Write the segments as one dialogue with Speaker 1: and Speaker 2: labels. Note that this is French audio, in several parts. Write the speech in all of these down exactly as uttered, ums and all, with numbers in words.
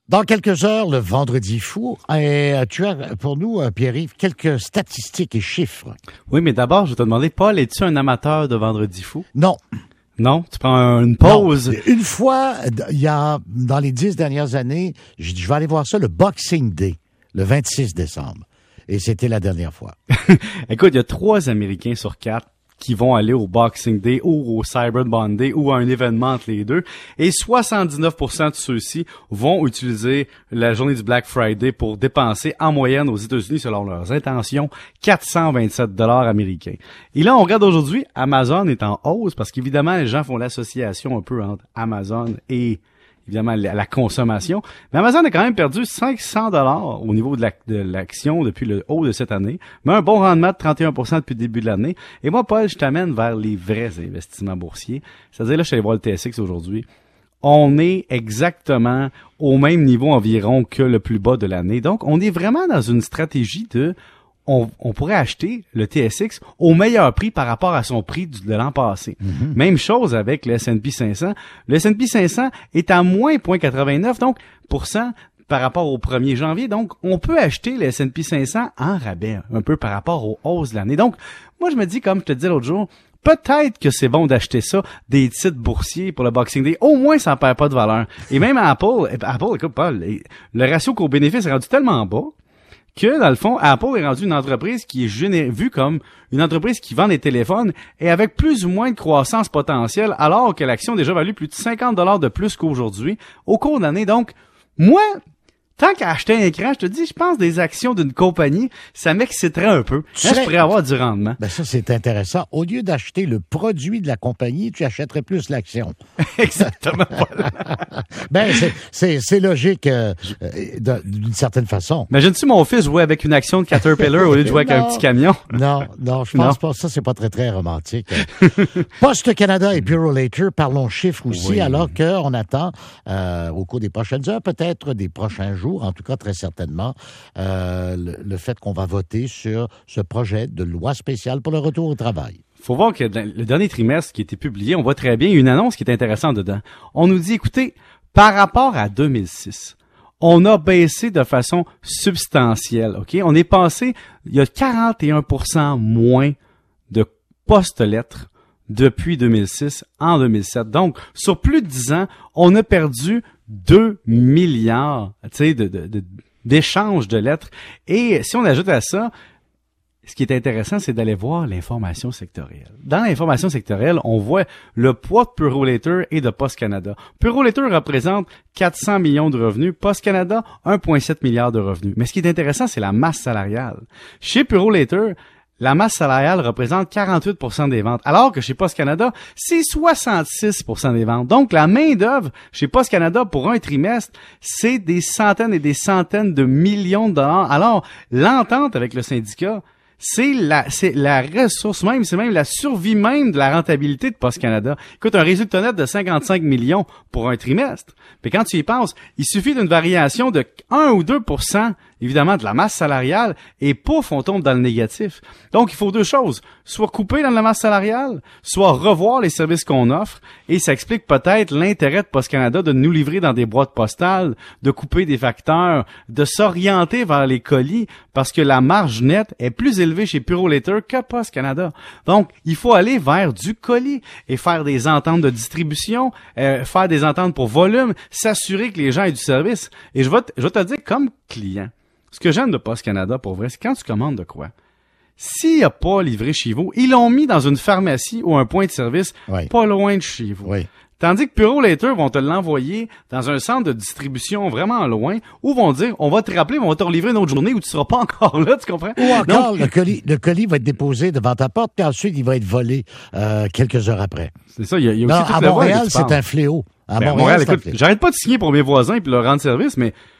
Speaker 1: Dans quelques heures, le Vendredi fou, et tu as pour nous, Pierre-Yves, quelques statistiques et chiffres.
Speaker 2: Oui, mais d'abord, je vais te demander, Paul, es-tu un amateur de Vendredi fou?
Speaker 1: Non.
Speaker 2: Non? Tu prends une pause?
Speaker 1: Non. Une fois, il y a, dans les dix dernières années, je, je vais aller voir ça le Boxing Day, le vingt-six décembre. Et c'était la dernière fois.
Speaker 2: Écoute, il y a trois Américains sur quatre qui vont aller au Boxing Day ou au Cyber Monday ou à un événement entre les deux. Et soixante-dix-neuf pour cent de ceux-ci vont utiliser la journée du Black Friday pour dépenser en moyenne aux États-Unis, selon leurs intentions, quatre cent vingt-sept dollars américains. Et là, on regarde aujourd'hui, Amazon est en hausse parce qu'évidemment, les gens font l'association un peu entre Amazon et évidemment la, la consommation. Mais Amazon a quand même perdu cinq cents dollars au niveau de, la, de l'action depuis le haut de cette année, mais un bon rendement de trente et un pour cent depuis le début de l'année. Et moi, Paul, je t'amène vers les vrais investissements boursiers. C'est-à-dire, là, je suis allé voir le T S X aujourd'hui. On est exactement au même niveau environ que le plus bas de l'année. Donc, on est vraiment dans une stratégie de... On, on pourrait acheter le T S X au meilleur prix par rapport à son prix de l'an passé. Mm-hmm. Même chose avec le S and P cinq cents. Le S and P cinq cents est à moins zéro virgule quatre-vingt-neuf donc pour cent par rapport au premier janvier. Donc, on peut acheter le S and P cinq cents en rabais un peu par rapport aux hausses de l'année. Donc, moi, je me dis, comme je te disais l'autre jour, peut-être que c'est bon d'acheter ça, des titres boursiers pour le Boxing Day. Au moins, ça ne perd pas de valeur. Et même Apple, Apple, écoute, Paul, le ratio coût-bénéfice est rendu tellement bas que, dans le fond, Apple est rendu une entreprise qui est géné- vue comme une entreprise qui vend des téléphones et avec plus ou moins de croissance potentielle, alors que l'action a déjà valu plus de cinquante dollars de plus qu'aujourd'hui au cours d'année. Donc, moi, tant qu'à acheter un écran, je te dis, je pense des actions d'une compagnie, ça m'exciterait un peu. Là, serais... je pourrais avoir du rendement.
Speaker 1: Ben ça, c'est intéressant. Au lieu d'acheter le produit de la compagnie, tu achèterais plus l'action.
Speaker 2: Exactement. Voilà.
Speaker 1: ben, c'est, c'est, c'est logique euh, d'une certaine façon.
Speaker 2: Imagine-tu mon fils jouer avec une action de Caterpillar au lieu de jouer avec un petit camion?
Speaker 1: Non, non, je pense non. pas. Ça, c'est pas très, très romantique. Poste Canada et Purolator, parlons chiffres aussi, oui. Alors qu'on attend, euh, au cours des prochaines heures, peut-être des prochains jours, en tout cas très certainement, euh, le, le fait qu'on va voter sur ce projet de loi spéciale pour le retour au travail.
Speaker 2: Il faut voir que le dernier trimestre qui a été publié, on voit très bien une annonce qui est intéressante dedans. On nous dit, écoutez, par rapport à deux mille six, on a baissé de façon substantielle. Ok, on est passé, il y a quarante et un pour cent moins de postes-lettres depuis deux mille six en deux mille sept. Donc, sur plus de dix ans, on a perdu deux milliards, tu sais, de, de, de, d'échanges de lettres. Et si on ajoute à ça, ce qui est intéressant, c'est d'aller voir l'information sectorielle. Dans l'information sectorielle, on voit le poids de Purolator et de Post Canada. Purolator représente quatre cents millions de revenus, Post Canada, un virgule sept milliard de revenus. Mais ce qui est intéressant, c'est la masse salariale. Chez Purolator, la masse salariale représente quarante-huit pour cent des ventes, alors que chez Post Canada, c'est soixante-six pour cent des ventes. Donc, la main-d'œuvre chez Post Canada pour un trimestre, c'est des centaines et des centaines de millions de dollars. Alors, l'entente avec le syndicat, c'est la, c'est la ressource même, c'est même la survie même de la rentabilité de Post Canada. Écoute, un résultat net de cinquante-cinq millions pour un trimestre. Puis quand tu y penses, il suffit d'une variation de un ou deux pour cent, évidemment, de la masse salariale, et pouf, on tombe dans le négatif. Donc, il faut deux choses. Soit couper dans la masse salariale, soit revoir les services qu'on offre, et ça explique peut-être l'intérêt de Post Canada de nous livrer dans des boîtes postales, de couper des facteurs, de s'orienter vers les colis, parce que la marge nette est plus élevée chez Purolator que Post Canada. Donc, il faut aller vers du colis et faire des ententes de distribution, euh, faire des ententes pour volume, s'assurer que les gens aient du service. Et je vais te, je vais te dire, comme client, ce que j'aime de Post Canada, pour vrai, c'est quand tu commandes de quoi? S'il n'y a pas livré chez vous, ils l'ont mis dans une pharmacie ou un point de service oui. Pas loin de chez vous.
Speaker 1: Oui.
Speaker 2: Tandis que Purolator vont te l'envoyer dans un centre de distribution vraiment loin, ou vont dire, on va te rappeler, on va te relivrer une autre journée où tu seras pas encore là, tu comprends?
Speaker 1: Ou encore, Donc, le colis, le colis va être déposé devant ta porte, puis ensuite, il va être volé euh, quelques heures après.
Speaker 2: C'est ça, il y a, il y a
Speaker 1: non,
Speaker 2: aussi
Speaker 1: à Montréal, c'est un fléau.
Speaker 2: À ben, Montréal, Montréal écoute, j'arrête pas de signer pour mes voisins puis leur rendre service, mais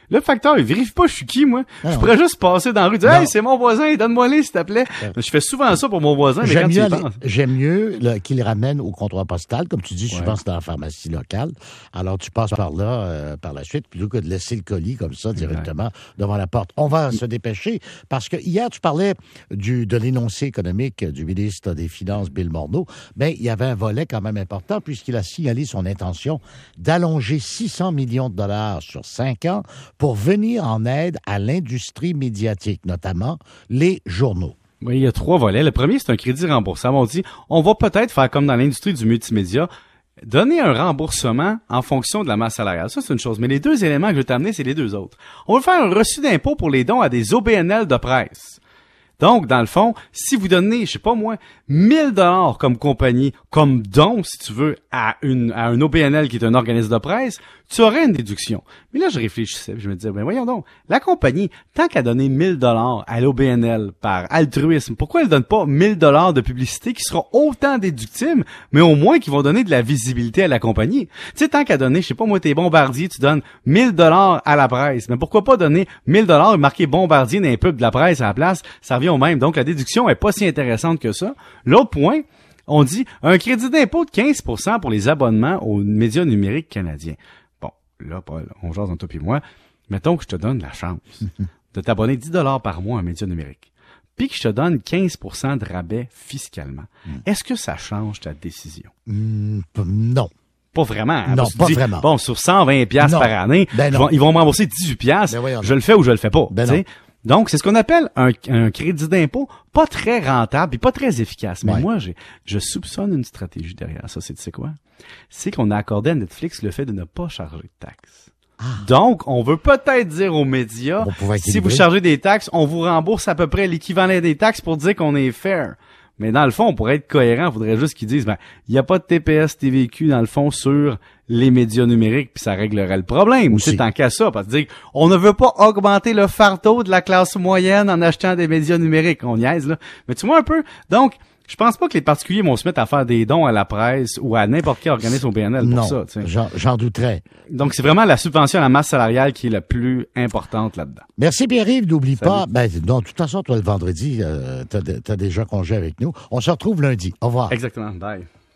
Speaker 2: Le facteur, il vérifie pas je suis qui, moi.
Speaker 1: Ah,
Speaker 2: je
Speaker 1: non.
Speaker 2: pourrais juste passer dans la rue, dire, hey, c'est mon voisin, donne-moi-les, s'il te plaît.
Speaker 1: Ouais.
Speaker 2: Je fais souvent ça pour mon voisin, mais
Speaker 1: J'aime
Speaker 2: quand tu
Speaker 1: mieux,
Speaker 2: y
Speaker 1: aller-
Speaker 2: penses.
Speaker 1: j'aime mieux là, qu'il ramène au comptoir postal, comme tu dis, souvent
Speaker 2: Ouais.
Speaker 1: c'est dans la pharmacie locale. Alors tu passes par là euh, par la suite, plutôt que de laisser le colis comme ça directement devant la porte. On va se dépêcher parce que hier tu parlais du de l'énoncé économique du ministre des Finances, Bill Morneau. Ben il y avait un volet quand même important puisqu'il a signalé son intention d'allonger six cents millions de dollars sur cinq ans pour venir en aide à l'industrie médiatique, notamment les journaux.
Speaker 2: Oui, il y a trois volets. Le premier, c'est un crédit remboursable. On dit, on va peut-être faire comme dans l'industrie du multimédia, donner un remboursement en fonction de la masse salariale. Ça, c'est une chose. Mais les deux éléments que je vais t'amener, c'est les deux autres. On veut faire un reçu d'impôt pour les dons à des O B N L de presse. Donc, dans le fond, si vous donnez, je sais pas moi, mille dollars comme compagnie, comme don, si tu veux, à une à un O B N L qui est un organisme de presse, tu aurais une déduction. Mais là, je réfléchissais, puis je me disais, ben voyons donc, la compagnie, tant qu'à donner mille dollars à l'O B N L par altruisme, pourquoi elle donne pas mille dollars de publicité qui sera autant déductible, mais au moins qui vont donner de la visibilité à la compagnie? Tu sais, tant qu'à donner, je sais pas moi, t'es bombardier, tu donnes mille dollars à la presse, mais pourquoi pas donner mille dollars et marquer bombardier dans les pubs de la presse à la place? Ça revient au même. Donc, la déduction est pas si intéressante que ça. L'autre point, on dit un crédit d'impôt de quinze pour cent pour les abonnements aux médias numériques canadiens. Bon, là, Paul, on jase entre toi et moi. Mettons que je te donne la chance de t'abonner dix dollars par mois à un média numérique, puis que je te donne quinze pour cent de rabais fiscalement. Mm. Est-ce que ça change ta décision?
Speaker 1: Mm, non.
Speaker 2: Pas vraiment. Hein,
Speaker 1: Non, pas
Speaker 2: dis,
Speaker 1: vraiment.
Speaker 2: Bon, sur cent vingt piastres par année,
Speaker 1: ben
Speaker 2: vont, ils vont me rembourser dix-huit piastres.
Speaker 1: Ben
Speaker 2: je le fais ou je le fais pas.
Speaker 1: Ben
Speaker 2: non. Donc, c'est ce qu'on appelle un, un crédit d'impôt pas très rentable et pas très efficace. Mais ouais. moi, j'ai, je soupçonne une stratégie derrière ça. C'est tu sais quoi? C'est qu'on a accordé à Netflix le fait de ne pas charger de taxes. Ah. Donc, on veut peut-être dire aux médias, si vous chargez des taxes, on vous rembourse à peu près l'équivalent des taxes pour dire qu'on est fair. Mais dans le fond, on pourrait être cohérent, il faudrait juste qu'ils disent, ben, il n'y a pas de T P S T V Q dans le fond sur les médias numériques, puis ça réglerait le problème. Ou c'est tant qu'à ça, parce que dire, on ne veut pas augmenter le fardeau de la classe moyenne en achetant des médias numériques. On niaise, là. Mais tu vois un peu. Donc, je pense pas que les particuliers vont se mettre à faire des dons à la presse ou à n'importe quel organisme au B N L pour
Speaker 1: non,
Speaker 2: ça. Tu sais.
Speaker 1: j'en, j'en douterais.
Speaker 2: Donc, c'est vraiment la subvention à la masse salariale qui est la plus importante là-dedans.
Speaker 1: Merci Pierre-Yves, n'oublie Salut. pas. Ben, non, de toute façon, toi, le vendredi, euh, t'as, t'as déjà congé avec nous. On se retrouve lundi. Au revoir.
Speaker 2: Exactement. Bye.